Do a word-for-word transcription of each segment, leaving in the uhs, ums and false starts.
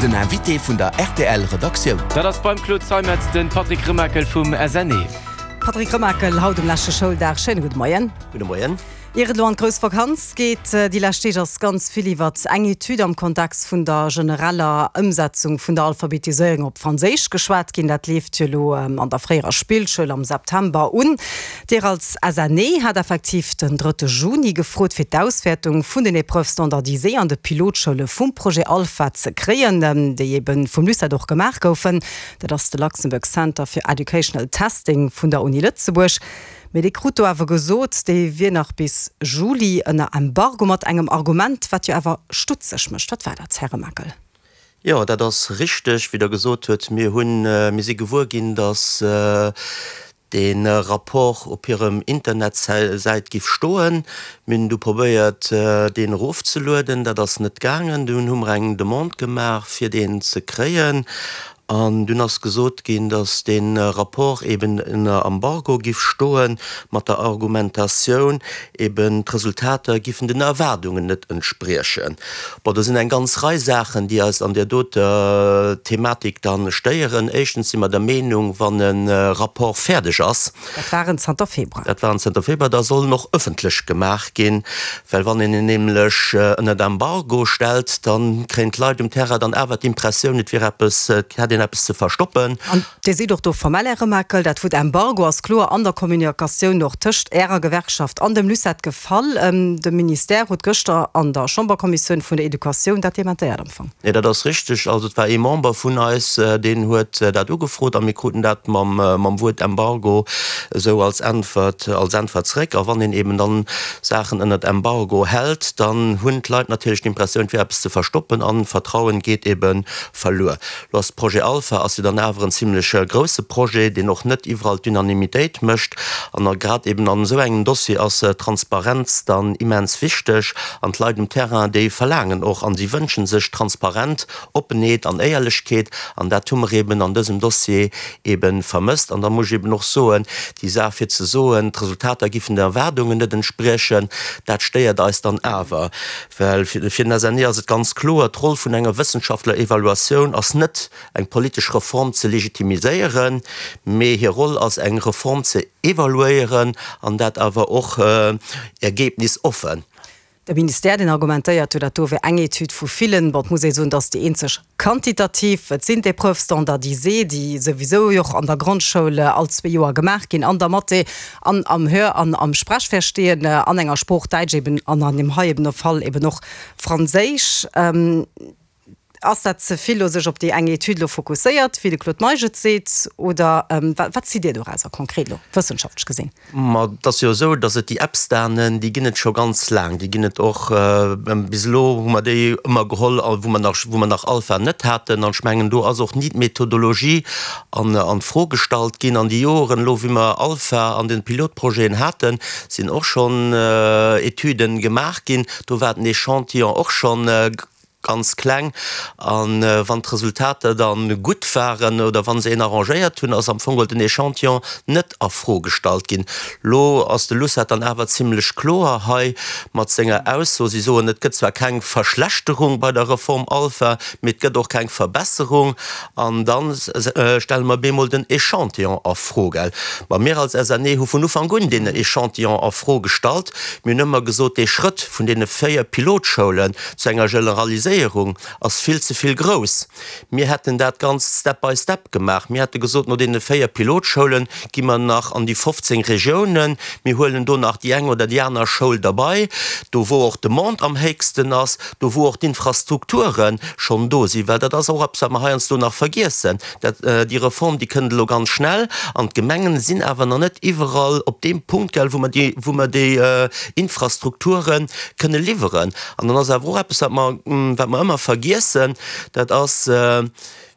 den Invité vun der R T L-Redaktion. Da das beim Claude Seimetz den Patrick Remakel vum S N E. Patrick Remakel haut dem lasche Schuldag schön gut Moien. Guten Morgen. Ihre Lo an Grosvakanz geht äh, die Lästegers ganz viel wat Engitude am Kontext vun der generaler Umsetzung vun der Alphabetisierung op Franzisch geschwat gin dat lief lo ähm, an der Freier Spielschule am September un. Der als S N E hat effektiv den dritte Juni gefrot fir d'Auswertung vun den Epreuve standardisé an de Pilotschule vum Projekt Alpha ze kreen, ähm, de eben vum Lüsser doch gemerk goufen, dat ass de Luxemburg Center für Educational Testing vun der Uni Lützeburg. Mit de Kruto awer gesot, déi wir nach bis Juli ënner Embargo mat engem Argument, wat jo awer stutzech mcht, wat war dat Herremakel? Ja, dat das richtig, wie der gesot huet, mir hunn äh, mir se gewur gin, dass äh, den äh, rapport op ihrem Internetseit gif stoen, min du probiert äh, den Ruf zu löden, da das net gangen, du humreng de Mond gemerk fir den ze kreen. An du hast gesot gin, dass den äh, rapport eben in äh, Embargo gif stoen mat der Argumentation eben Resultate giffen den Erwerdungen net entsprechen. Aber da sind ein ganz Reihe Sachen, die als an der dort äh, Thematik dann steieren. Echtens immer der Meinung, wann ein äh, rapport fertig ist. Das waren zehnten Februar. Das waren zehnten Februar, da soll noch öffentlich gemacht gehen, weil wenn ihn nämlich äh, in ein Embargo stellt, dann kriegt Leute im Terra dann einfach die Impression, nicht wie etwas äh, etwas zu verstoppen. Und der sieht doch doch formelle Remarkel, dat wird Embargo als klar an der Kommunikation noch tischt Ärer Gewerkschaft an dem Lüsset gefall. Ähm, der Minister hat gestern an der Chamberkommission von der Education das Thema empfangen. Ja, das ist richtig. Also es war ein Member von uns, äh, den hat äh, das auch gefragt, am Mikroten, dass man, äh, man wird Embargo so als Antwort, als Antwort zurück. Aber wenn ihn eben dann Sachen in das Embargo hält, dann haben die Leute natürlich die Impression, wie etwas zu verstoppen, an Vertrauen geht eben verloren. Das Projekt Alpha as dann awer ein ziemlich äh, grosse Projekt, den noch net iwwerall Unanimität mcht, an er grad eben an so engen Dossier as äh, Transparenz dann immens wichtig an Leiit dem Terrain déi verlangen och an die wünschen sich transparent, Openheet, an Eierlichkeit, an der Tummereben an diesem Dossier eben vermisst. An da muss ich eben noch so die Sache zu so Resultate giffen der Erwerdungen net entsprechen, dat steiert da ist dann awer. Weil für, für das ganz klar Troll vun enger wissenschaftler Evaluation ass net eng politische Reform zu legitimisieren, mehr hier Rolle als eng Reform zu evaluieren, an dat aber auch äh, Ergebnis offen. Der Minister den argumentéiert dat we engetud vu vielen, wat muss so, dats die enzech quantitativ sind de Prüf standardisé, die sowieso joch an der Grundschule als zwei Joer gemerk gin an der Mathe an am Hör an am Sprechverstehen an enger Spruchdeit an an dem haebene Fall eben noch Franzisch. Ähm, ass dat ze viel sech op die enge Tüdlo fokussiert, wie de Claude Neige seet oder ähm, wat, wat si dir du also konkret wissenschaftlich gesehen? Ma, das ja so, dass die Appsternen die ginnet schon ganz lang, die ginnet auch äh, bis lo wo man die immer geholl, wo man nach, wo man nach Alpha net hatte, dann schmengen du also auch nicht Methodologie an, an Vorgestalt gehen an die Joren lo wie man Alpha an den Pilotprojekten hatten, sind auch schon äh, Etüden gemacht gin, du werden Echantillon auch schon äh, ganz klein an äh, wann Resultate dann gut waren oder wann sie arrangiert tun als am Fungel den Echantillon net afrogestalt gin. Lo aus de Lust hat dann aber ziemlich klar hei mat Sänger aus so sie so net gibt zwar keine Verschlechterung bei der Reform Alpha mit gibt doch keine Verbesserung an dann äh, stellen wir bemol den Echantillon afrogel. Bei mehr als S N E von van Gun den Echantillon afrogestalt mir nimmer gesot de Schritt von den vier Pilotschulen zu enger Generalisierung als viel zu viel groß. Wir hätten dat ganz Step by Step gemacht. Mir hätte gesagt, nur den vier Pilotschulen gi man nach an die fünfzehn Regionen. Wir holen do nach die eng oder die anderen Schule dabei. Do wo auch der Mond am höchsten ist, do wo auch die Infrastrukturen schon do sie, weil das auch ab du nach vergessen. Dat, äh, die Reform die können lo ganz schnell und Gemengen sind aber noch nicht überall auf dem Punkt, wo man die, wo man die äh, Infrastrukturen können liefern. Und dann ist wo man immer vergessen, dat as äh,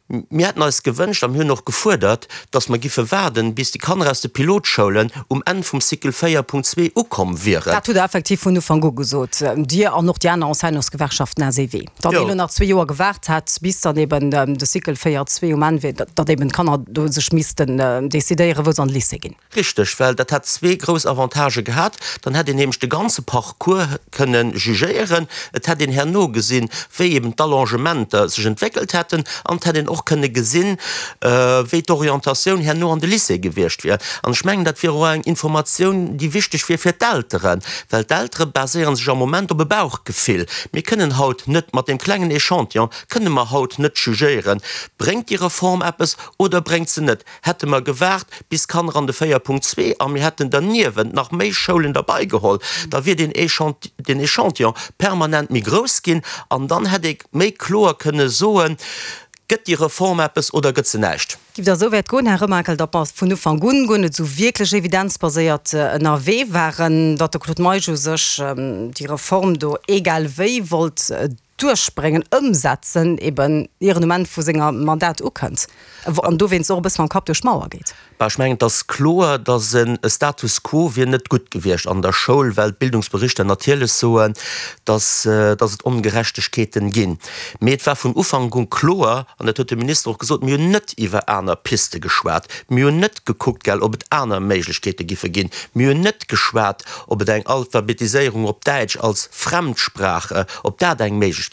mir hätten als gewünscht am Hü noch gefordert, dass man giffe werden bis die Kanner aus der Pilotschulen um en vom Sikel vier Punkt zwei kommen wäre. Dat tut effektiv von van Go gesot Dir auch noch die Ausheilungsgewerkschaften R C W. Da nach zwei Jahren gewahrt hat bis daneben ähm, de Sikel vier zwei man dat eben kann er se schmisten äh, desideiere wo an Lisse gin. Richtig, weil dat hat zwei große Avantage gehabt, dann hat den nämlich de ganze Parcours können jugieren, et hat den Herr no gesinn, wie eben d'Arrangemente sich entwickelt hätten und hat den auch könne gesinn äh, wie d'Orientation her nur an de Lisse gewircht wird. An schmengen dat wir eng Information, die wichtig wie fir d'Älteren, weil d'Ältere basieren sich am Moment op Bauchgefühl. Wir können haut net mat dem kleinen Echantillon können man haut net jugieren. Bringt die Reform etwas oder bringt sie net? Hätte man gewahrt bis kann an de vier Punkt zwei an wir hätten dann niewen nach méi Schulen dabei geholt. Mhm. Da wir den Echant den Echantillon permanent mi groß gin an dann hätte ich méi chlor könne soen gëtt die Reformappes oder gëtt ze nächt. Gibt der soweit gun Herr Römerkel, dat man vun van Gun gonne zu wirklich evidenzbasiert äh, N R W waren, dat der Claude Moyes sech ähm, die Reform do egal wéi wollt äh, durchspringen umsetzen eben ihren Moment vu senger Mandat könnt an du wenn so bis man kap durch Mauer geht. Schmengt das Chlor da sind Status quo wie net gut gewircht an der Schulwelt Bildungsberichte natürlich so dass äh, das het ungerechtigkeiten gin met war von Ufangung Chlor an der tote Minister auch gesagt mir net iwwer einer Piste geschwert mir net geguckt gell ob het einer Meiglichkete gife gin mir net geschwert ob et eng Alphabetisierung op Deutsch als Fremdsprache ob da deg Meiglichkeit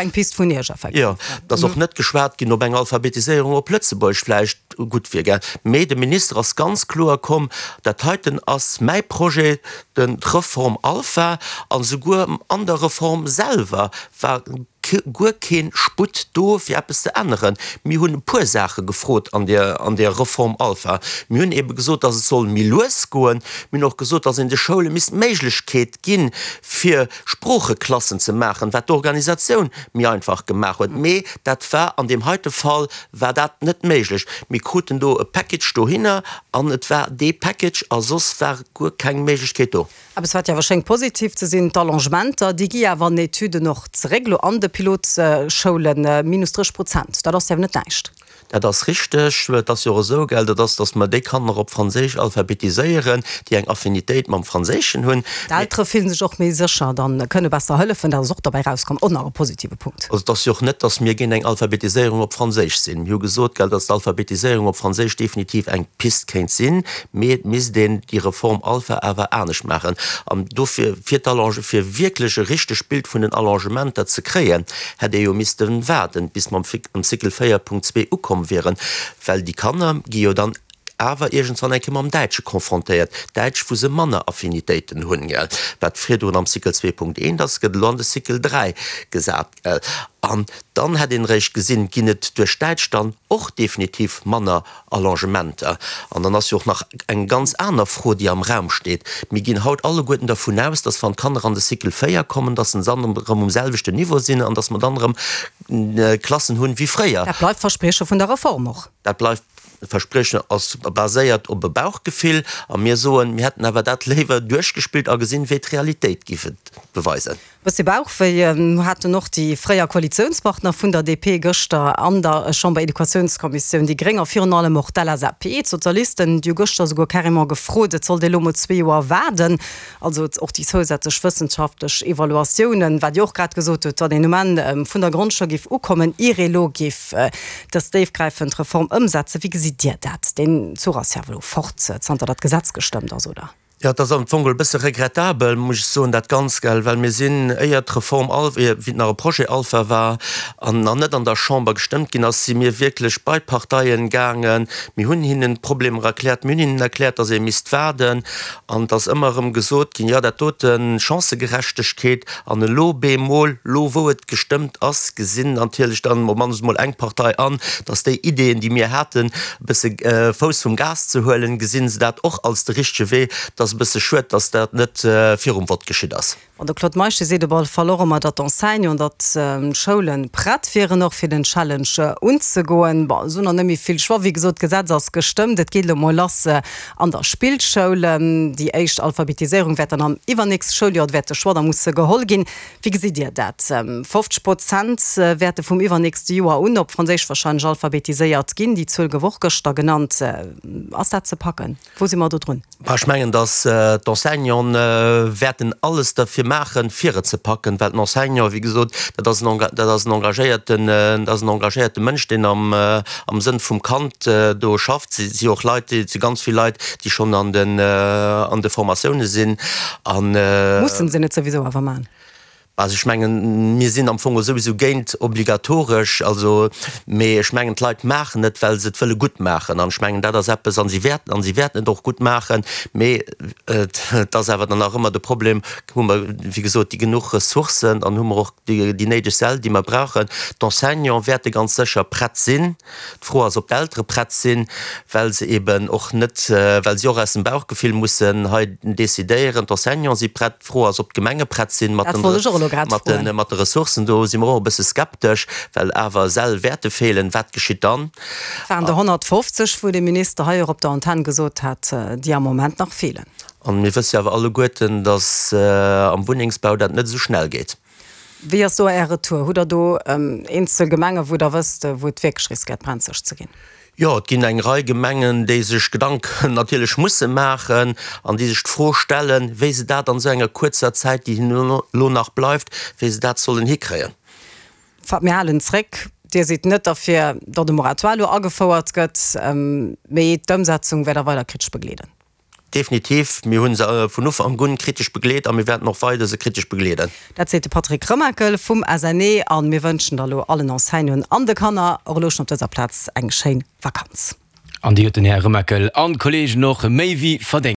ja, das auch mhm. net geschwert gin op eng Alphabetisierung op Plötzebäuchfleisch gut fir gell me de Minister as ganz klar kom dat heuten ass mei Projekt den Reform Alpha an sogur andere Form selber war Gurken sput do fir App ze anderen. Mi hunn Pursache gefrot an der, an der Reform Alpha. Mi hunn eben gesot, dat es soll mi los goen, mir noch gesot, dass in de Schule miss Meiglichkeit ginn fir Sprucheklassen ze machen, wat d'Organisation mir einfach gemacht huet. Me dat war an dem heute Fall war dat net meiglich. Mi kruten do e Package do hinne an et war de Package as sos war gur kein Meiglichkeit do. Aber es war ja wahrscheinlich positiv zu sehen d'Arrangementer, die gi ja wann Etude noch ze Reglo an de Pilotschulen äh, minus drei Prozent. Da das ja net neicht. Ja, das richtig das ja so geld dass dass man de kann op Franzisch alphabetisieren die eng Affinität man Franzischen hun finden sich auch sicher dann könne besser Hölle von der Sucht dabei rauskommen und positive Punkt also das auch nicht dass mir gegen eng Alphabetisierung op Franzisch sind mir gesot geld dass Alphabetisierung op Franzisch definitiv eng Pist kein Sinn mit miss den die Reform Alpha aber ernst machen am dafür vier Talente für wirkliche richtig Bild von den Arrangementen zu kreen hätte müssten werden bis man am Sikel vier Punkt zwei kommen wären, weil die Kanner gi dann awer egent an enke am Deitsche konfrontiert. Deitsch vu se Manner Affinitéiten hunn gel. wat Frido am Sikel zwei Punkt eins das gët Landesikel drei gesagt gell. An dann hat den Recht gesinn ginnet durch Deitstand och definitiv Manner Arrangementer. An dann as joch nach eng ganz aner froh, die am Raum steht. Mi gin haut alle Guten davon aus, dass van Kanner an de Sikel feier kommen, dass den Sand um selvichte Niveau sinne an dass man anderem äh, Klassen hunn wie freier. Dat bleibt Versprecher von der Reform noch. Dat bleibt versprechen als baséiert op Bauchgefühl an mir so mir hätten aber dat lever durchgespielt a gesinn wie Realität gife beweisen. Was die Bauch ähm, hatte noch die freier Koalitionspartner vun der D P Göster an der schon bei Edukationskommission die geringer finale Mortella P Sozialisten die Göster sogar Karimmer gefrot soll de Lomo zwei Uhr werden also auch die zusätzlich wissenschaftlich Evaluationen war die auch gerade gesot den Mann ähm, vun der Grundschule gif kommen ihre Logif äh, das Davegreifend Reform umsetze wie sie dir dat den Zuras ja fortsetzt dat Gesetz gestimmt also da. Ja, das am Fongel bisse regrettabel muss so dat ganz geil, weil mir sinn eier Reform wie nach Projekt Alpha war an an net an der Chamber gestimmt gin as sie mir wirklich bei Parteien gangen mir hunn hinnen Problem erklärt Müninen erklärt, dass sie mist werden an das immerem gesot gin ja der toten Chancegerechtigkeit an den Lo Bemol lo woet gestimmt ass gesinn natürlich dann man mal eng Partei an, dass de Ideen, die mir hätten bis äh, Fos vom Gas zu höllen gesinn sie dat och als de richtige weh, dass das bisse schwet, dass der net äh, vir um wat geschieht das. Und der Claude Meische se de ball verloren mat dat Enseigne und dat ähm, Schulen pratt wäre noch fir den Challenge äh, unzugoen so nimi viel schwa wie gesot Gesetz as gestimmt, Et geht mo lasse an der Spielschule die echt Alphabetisierung wetten am iwwer ni Schuljahr wette schwa da muss gehol gin. Wie se dir dat? Ähm, fünfzig Prozent äh, Werte vum iwwer nächste Joer un op Franzisch wahrscheinlich alphabetisiert gin, die Zöl Gewochgeter genannt äh, as dat ze packen. Wo sie mal run? Schmengen dass äh, d'Enseignant äh, werden alles dafür machen Vire ze packen, weil Enseignant wie gesot engagierten engagierte Mënsch den am, äh, am Sinn vum Kant äh, do schafft sie, sie auch Leute sie ganz viel Leute, die schon an den äh, an de Formationen sinn an äh, mussten sie net sowieso aber man. Also ich mengen mir sinn am Fungo sowieso géint obligatorisch, also mé schmengend Leiit machen net, weil se vëlle gut machen an schmengen dat das App an sie werden an sie werden doch gut machen mé äh, das wer dann auch immer de Problem wie gesot die genug Ressourcen an hummer auch die, die neide Sell, die man brauchen d'Enseignant werte ganz secher Brett sinn froh als op ältere Brett sinn, weil se eben och net äh, weil sie auch aus dem Bauchgefühl mussssen ha desideieren d'Enseignant sie brett froh als op Gemenge Brett sinn mat mat Ressourcen do si be skeptisch, well awer sell Werte fehlen, wat geschieht dann. Waren der hundertfünfzig wo de Minister heuer op der Antenne gesot hat, die am moment noch fehlen. An mir wis jawer alle Guten, dass äh, am Wohnungsbau dat net so schnell geht. Wie er so Äre Tour hu du ähm, insel Gemenge, wo der wüsste, wo d wegschriket brenzech zu gehen. Ja, et ginn eng Rei Gemengen, déi sech Gedanken natilech musssse machen, an die sech vorstellen, wéi se dat an so enger kurzer Zeit, die hin lo nach bleifft, wéi se dat sollen hikréien. Fa mir allenreck, Dir sieht net dafir dat de Moratoire aggefauerert gëtt, ähm, méi d'Umsetzung wder weiter kritisch begleden. Definitiv mir hun äh, vun Uf am Gunn kritisch begleet, an mir werden noch weiter se kritisch begleden. Dat se Patrick Rëmmerkel vum A S N E an mir wënschen da lo allen Enseignungen an de Kanner Orlochen op dieser Platz eng Schein Vakanz. An die den Herr Rëmmerkel an Kolleg noch méi wie verdenkt.